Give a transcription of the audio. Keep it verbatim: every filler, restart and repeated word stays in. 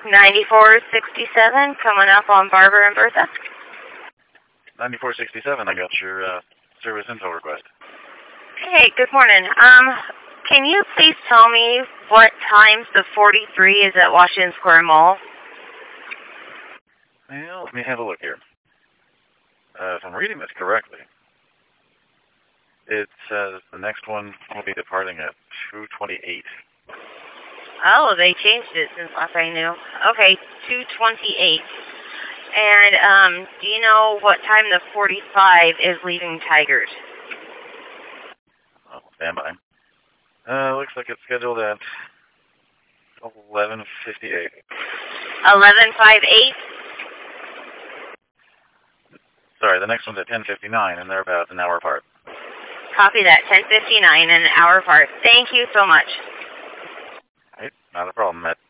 ninety-four sixty-seven, coming up on Barbara and Bertha. ninety-four sixty-seven, I got your uh, service info request. Hey, good morning. Um, can you please tell me what times the forty-three is at Washington Square Mall? Well, let me have a look here. Uh, if I'm reading this correctly, it says the next one will be departing at two twenty-eight. Oh, they changed it since last I knew. Okay, two twenty-eight. And, um, do you know what time the forty-five is leaving Tigard? Oh, stand by. Uh, looks like it's scheduled at eleven fifty-eight. eleven fifty-eight? Sorry, the next one's at ten fifty-nine, and they're about an hour apart. Copy that, ten fifty-nine and an hour apart. Thank you so much. Right, not a problem, Matt.